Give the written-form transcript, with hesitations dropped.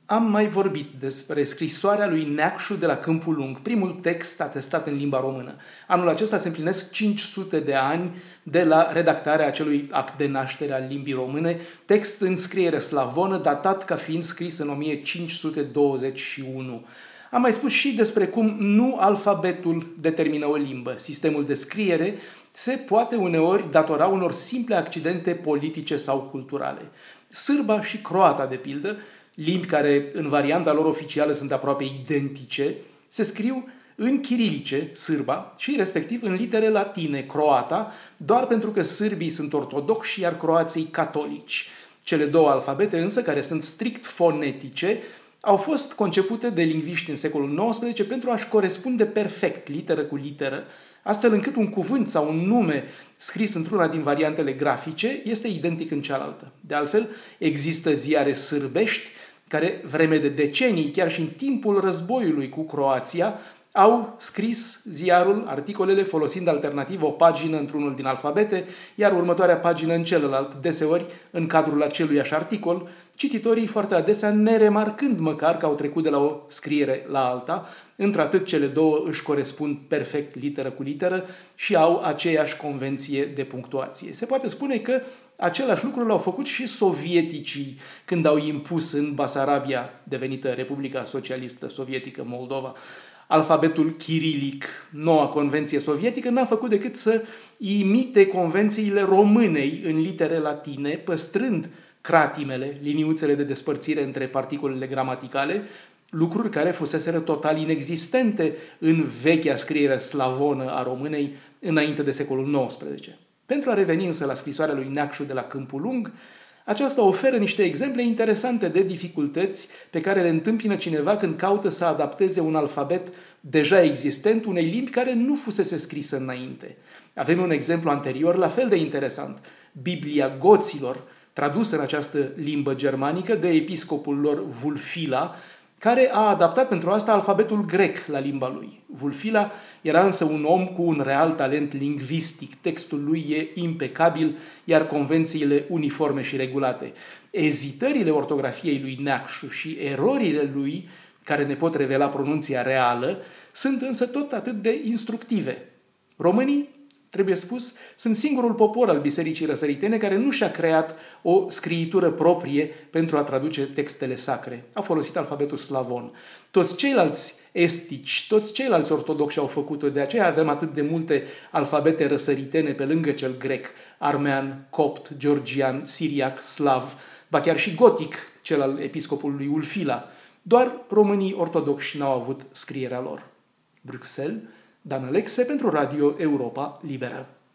Am mai vorbit despre scrisoarea lui Neacșu de la Câmpul Lung, primul text atestat în limba română. Anul acesta se împlinesc 500 de ani de la redactarea acelui act de naștere al limbii române, text în scriere slavonă, datat ca fiind scris în 1521. Am mai spus și despre cum nu alfabetul determină o limbă. Sistemul de scriere se poate uneori datora unor simple accidente politice sau culturale. Sârba și croata, de pildă, limbi care în varianta lor oficială sunt aproape identice, se scriu în chirilice, sârba, și respectiv în litere latine, croata, doar pentru că sârbii sunt ortodoxi, iar croații catolici. Cele două alfabete însă, care sunt strict fonetice, au fost concepute de lingviști în secolul XIX pentru a-și corespunde perfect, literă cu literă, astfel încât un cuvânt sau un nume scris într-una din variantele grafice este identic în cealaltă. De altfel, există ziare sârbești care, vreme de decenii, chiar și în timpul războiului cu Croația, au scris ziarul, articolele, folosind alternativ o pagină într-unul din alfabete, iar următoarea pagină în celălalt, deseori în cadrul aceluiași articol, cititorii foarte adesea neremarcând măcar că au trecut de la o scriere la alta, într-atât cele două își corespund perfect literă cu literă și au aceeași convenție de punctuație. Se poate spune că același lucru l-au făcut și sovieticii când au impus în Basarabia, devenită Republica Socialistă Sovietică Moldova, alfabetul chirilic. Noua convenție sovietică n-a făcut decât să imite convențiile românei în litere latine, păstrând cratimele, liniuțele de despărțire între particulele gramaticale, lucruri care fuseseră total inexistente în vechea scriere slavonă a românei înainte de secolul XIX. Pentru a reveni însă la scrisoarea lui Neacșu de la Câmpul Lung, aceasta oferă niște exemple interesante de dificultăți pe care le întâmpină cineva când caută să adapteze un alfabet deja existent unei limbi care nu fusese scrisă înainte. Avem un exemplu anterior la fel de interesant. Biblia Goților, tradusă în această limbă germanică de episcopul lor Vulfila, care a adaptat pentru asta alfabetul grec la limba lui. Vulfila era însă un om cu un real talent lingvistic. Textul lui e impecabil, iar convențiile uniforme și regulate. Ezitările ortografiei lui Neacșu și erorile lui, care ne pot revela pronunția reală, sunt însă tot atât de instructive. Românii, trebuie spus, sunt singurul popor al Bisericii Răsăritene care nu și-a creat o scriitură proprie pentru a traduce textele sacre. A folosit alfabetul slavon. Toți ceilalți estici, toți ceilalți ortodoxi au făcut-o, de aceea avem atât de multe alfabete răsăritene pe lângă cel grec, armean, copt, georgian, siriac, slav, ba chiar și gotic, cel al episcopului Ulfila. Doar românii ortodoxi n-au avut scrierea lor. Bruxelles, Dan Alexe pentru Radio Europa Liberă.